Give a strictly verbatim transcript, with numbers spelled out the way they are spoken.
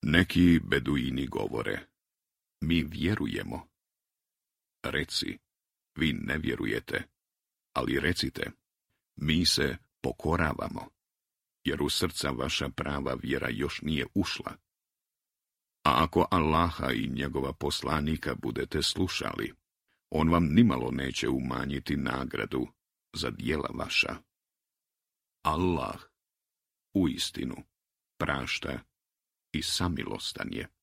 Neki beduini govore, mi vjerujemo. Reci, vi ne vjerujete, ali recite, mi se pokoravamo, jer u srca vaša prava vjera još nije ušla. A ako Allaha i njegova poslanika budete slušali, on vam nimalo neće umanjiti nagradu za djela vaša. Allah uistinu prašta i samilostan je.